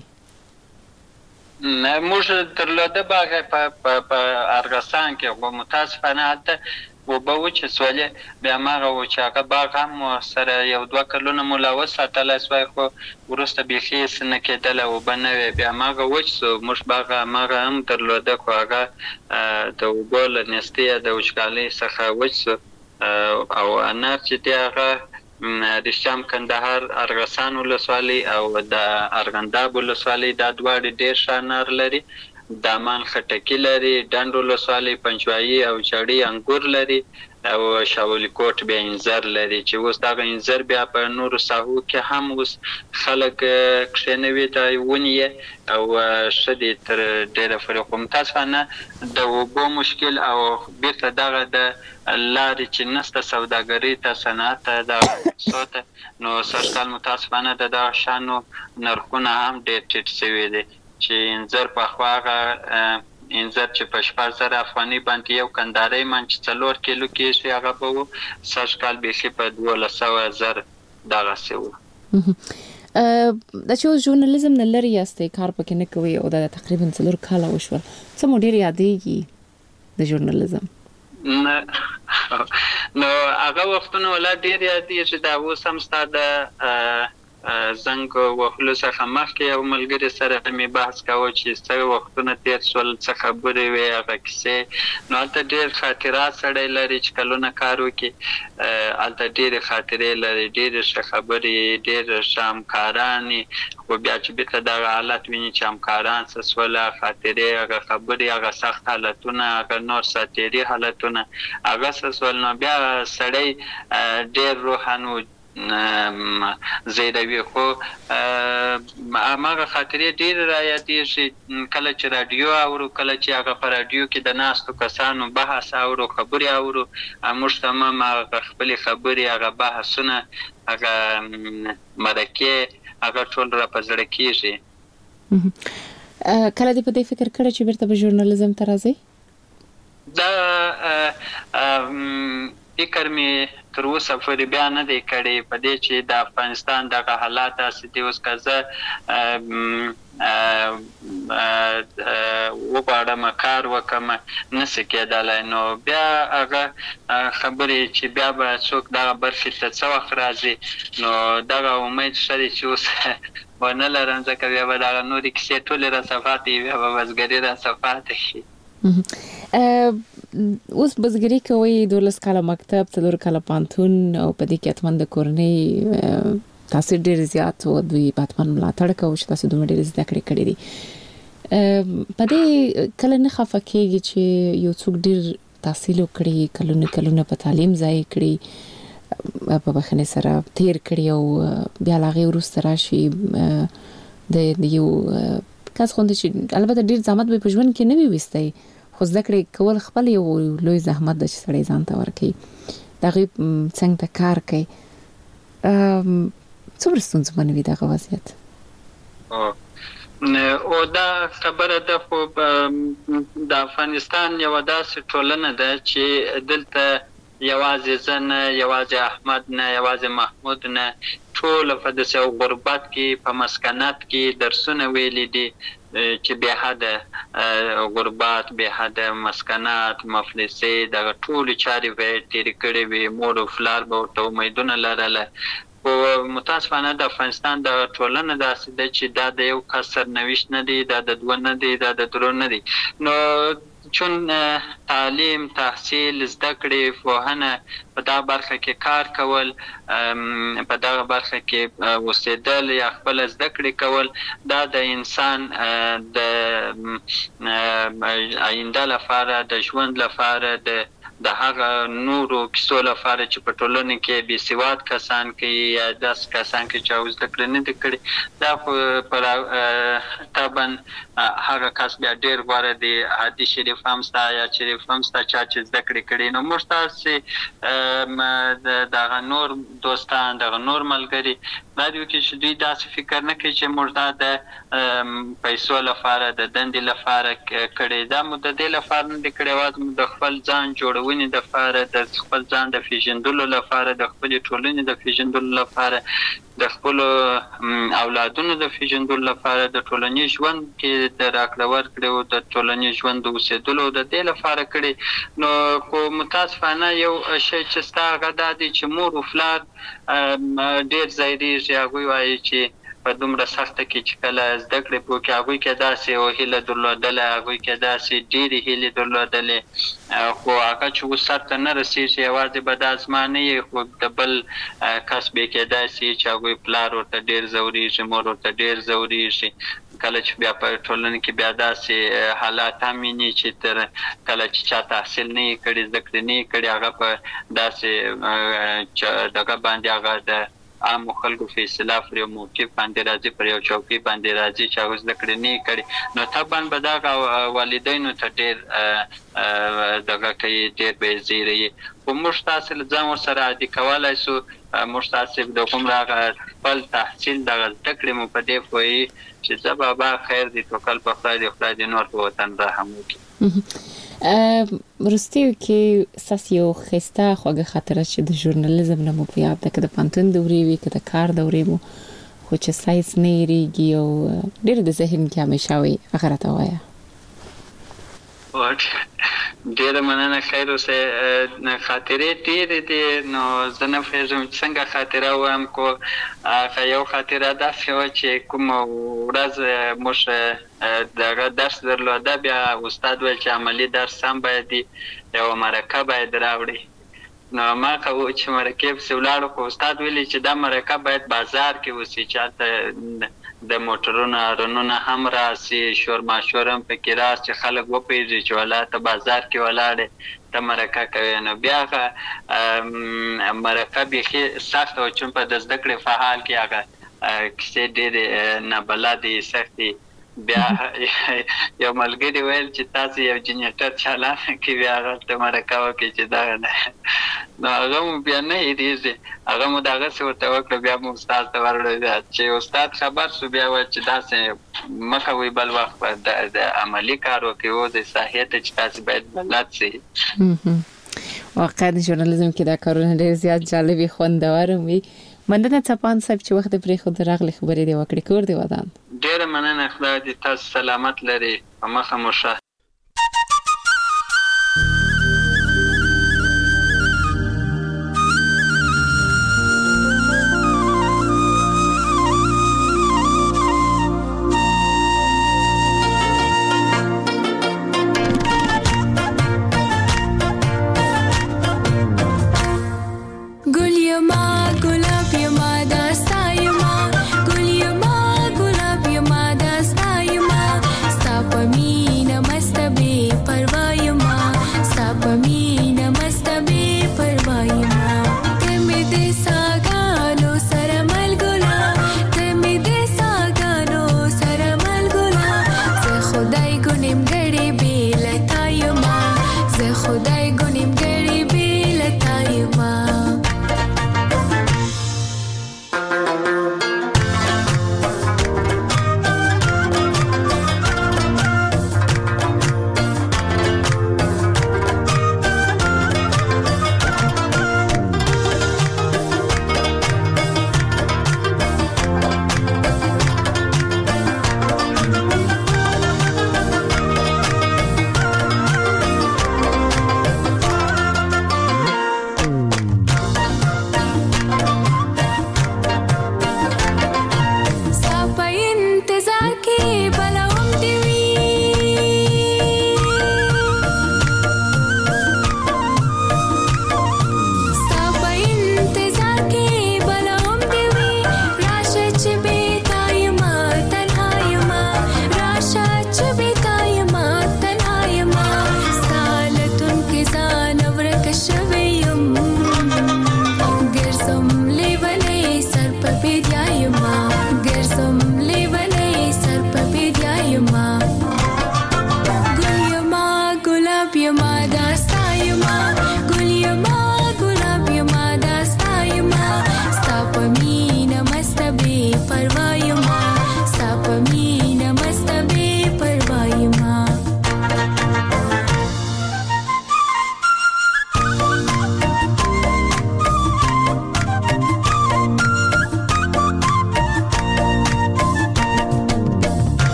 موږ درلوده باغ په ارغسان کې خو متاسفانه هلته اوبه وچې سولې بیا هماغه و چې هغه باغ هم سره یو 2 کلونه مو لا وساتلی سوی خو وروسته بیخي یې څه نه کېدله اوبه نه وې بیا هماغه وچ سو موږ باغ هماغه هم درلوده خو هغه د اوبو له نیستۍ د وچکالۍ څخه وچ سو او انار چې دی هغه رشام کندهار ارغسان ولسوالۍ او د ارغنداب ولسوالۍ دا دواړه ډېر ښه انار لري. دامان خټکي لري، ډنډ ولسوالۍ پنجوایي او چړې انګور لري او شاولی کوټ بیا انځر لري چې اوس دغه انځر بیا په نورو ساحو کې هم اوس خلک کښېنوي دا ونې او ښه دي تر ډېره فرق. متاسفانه د اوبو مشکل او بیرته دغه د لارې چې نسته سوداګرۍ ته صنعت ته د اقتصاد ته نو سږکال متاسفانه د دغه شیانو نرخونه هم ډېر ټیټ شوي دي چې انځر پخوا هغه انځر چې په 10,000 افغانۍ باندې یو کندارۍ من چې 4 کیلو کېږي هغه به و سږکال بیخي په 12,000 دغسې و. د چې ژورنالیزم نه لري یاستئ کار پکې نه کوي او دا تقریبا 4 کاله وشول څه مو ډېر یادېږي د ژورنالیزم؟ نو هغه وختونه ولا ډېر یادېږي دا اوس هم ستا د زنګ وهلو څخه مخکې یو ملګري سره مې بحث کاوه چې څه وختونه تېر شول څه خبرې وې هغه کیسې. نو هلته ډېر خاطرات سړی لري چې کلونه کار وکړي هلته ډېرې خاطرې لري ډېرې ښه خبرې ډېر ښه همکارانې خو بیا چې بیرته دغه حالت ویني چې همکاران څه سوله خاطرې هغه خبرې هغه سخت حالتونه هغه نور ساتیري حالتونه هغه څه سول نو بیا سړی ډېر روحان زیروي. خو هماغه خاطرې ډېرې رایادېږي کله چې راډیو اورو کله چې هغه په راډیو کې د ناستو کسانو بحث اورو خبرې اورو موږ ته هم هغه خپلې خبرې هغه بحثونه هغه مرکې هغه ټول را په زړه کېږي. کله دې په دې فکر کړی چې بیرته به ژورنالیزم ته راځئ؟ دا فکر مې تر اوسه پورې بیا نه دی کړی په دې چې د افغانستان دغه حالات داسې دي اوس که زه وغواړم کار وکړم نشي کېدلی نو بیا هغه خبرې چې بیا به څوک دغه برخې ته څه وخت راځي نو دغه امید ښه دی چې اوس ونه لرم ځکه بیا به دغه نورې کیسې ټولې راڅه پاتې بیا به بزګري راڅه پاتې شي. اوس بزګري کوي 12 کاله مکتب 4 کاله پانتون او په دې کې اتمن د کورنۍ تاثیر ډېر زیات و دوی باتمن ملاتړ کوي چې تاسو دومره ډېر زده کړې کړې دي په دې کله نه خفه کېږي چې یو څوک ډېر تحصیل وکړي کلونه په تعلیم ځای کړي په بخښنې سره تیر کړي او بیا لاغې وروسته راشي د یو کس خوند چې البته ډېر زحمت به په ژوند کې نه وي وستی خو زده کړې کول خپل یو لوی زحمت د سړی ځان ته ورکوي دغه څنګه ته کار کوي څومره ستونزمن وي دغه وضعیت؟ او دا خبره ده خو د افغانستان یوه داسې ټولنه ده چې دلته یوازې زه نه یوازې احمد نه یوازې محمود نه ټوله په داسې غربت کې په مسکنت کې درسونه ویلي دي چې بې حده غربت بې حده مسکنات مفلسي دغه ټولې چارې به یې تېرې کړې وي مور و پلار به ورته امیدونه لرله خو متاسفانه د افغانستان د ټولنه داسې ده چې دا د یو کس سرنوشت نه دی دا د دوه نه دی دا د درو نه دی نو چون تعلیم تحصیل زده کړې پوهنه په دغه برخه کې کار کول په دغه برخه کې اوسېدل یا خپل زده کړې کول دا د انسان د آینده لپاره د ژوند لپاره د هغه نورو کیسو لپاره چې په ټولنه کې بې سواد کسان کوي یا داسې کسان کوي چې زده کړې نه دي کړې دا خو طبعا هغه کس بیا ډېر غوره دی عادي شریف هم ستا یا شریف هم ستا چا چې زده کړې کړي نو موږ تاسې دغه نور دوستان دغه نور ملګري باید وکړي چې دوی داسې فکر نه کوي چې موږ دا د پیسو لپاره د دندې لپاره کړې دا مو د دې لپاره نه دي کړې یوازې مو د خپل ځان جوړونې لپاره د خپل ځان د پېژندلو لپاره د خپلې ټولنې د پېژندلو لپاره د خپلو اولادونو د پېژندلو لپاره د ټولنیز ژوند کې د راکړه ورکړې او د ټولنیز ژوند د اوسېدلو د دې لپاره کړې نو خو متاسفانه یو شی چې ستا هغه دا دی چې مور و پلار ډېر ځایریږي هغوی وایي چې په په دومره سخته کې چې کله زده کړې په کې هغوی کې داسې یو هیله درلودله، هغوی کې داسې ډېرې هیلې درلودلې، خو هغه چې اوس سرته نه رسېږي، یوازې به دا زما نه یې، خو د بل کس به کېدای شي چې هغوی پلار ورته ډېر ځورېږي، مور ورته ډېر ځورېږي. کله چې بیا په ټولنه کې بیا داسې حالات هم ویني چې تر کله چې چا تحصیل نه یې کړي، زده کړې نه یې کړي، هغه په داسې دغه باندې هغه د عامو خلکو فیصله پر یو موقف باندې راځي، پر یو چوکۍ باندې راځي چې هغه زده کړې نه یې کړي، نو طبعا به دغه والدینو ته ډېر دغه کوي، ډېر به یې زیروي. خو موږ تاسې له ځان ورسره عادي کولی شو، موږ تاسې د هغومره هغه خپل تحصیل دغه زده کړې مو په دې پوهوي چې ځه بابا خیر دې، توکل په خدای دې، خدای دې نور په وطن رحم وکړي. وروستیو کې ستاسو یو ښایسته خوږه خاطره چې د ژورنالیزم نه مو په یاد ده، که د پوهنتون دورې وي که د کار دورې مو، خو چې سایز نه هېرېږي او ډېر د ذهن کې همیشه وي، هغه راته ووایه. ډېره مننه، خیر اوسئ. خاطرې ډېرې دي، نو زه نه پوهېږم چې څنګه خاطره ووایم، خو یو خاطره داسې وه چې کومه ورځ موږ دغه درس درلوده، بیا استاد ویل چې عملي درس هم باید یوه مرکه باید راوړي. نو ما کوو چې مرکې پسې ولاړو، خو استاد ویلي چې دا مرکه باید بازار کې وسي، چې هلته د موټرونه هارنونه هم راسي، شور ماشور هم پکې راسي، چې خلک وپوهېږي چې والله ته بازار کې ولاړې، ته مرکه کوې. نو بیا هغه مرکه بیخي سخته وه، چون په د زده کړې په حال کې هغه کیسې ډېرې نابلدې سختې. بیا یو ملګري ویل چې تاسو یو جنریټر چالانه کړئ، بیا هغه مرکه وکړئ چې دغه نه، نو هغه مو بیا نه هېرېږي، هغه مو دغسې ورته وکړه. بیا مو استاد ته وروړه، چې استاد خبر شو، بیا ویل چې داسې مه کوئ، بل وخت د عملي کار وکړئ، او د ساحې ته چې تاسې باید بلد شئ. واقعا د ژورنالیزم کې دا کارونه ډېر زیات جالبي، خوندور هم وي. مننه چپان صاحب چې وخت پرېښود، راغلې خبرې دې وکړې. کور دې ودان. ډېره مننه، خدای دې تاسو سلامت لري، په مخه مو ښه. Ger som lever nej sar på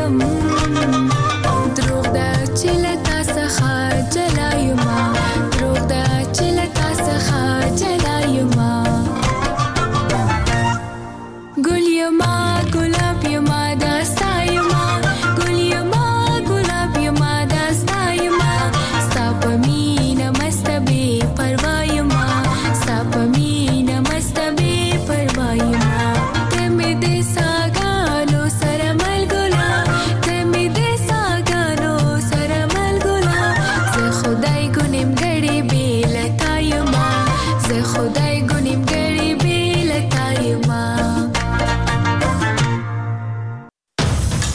غم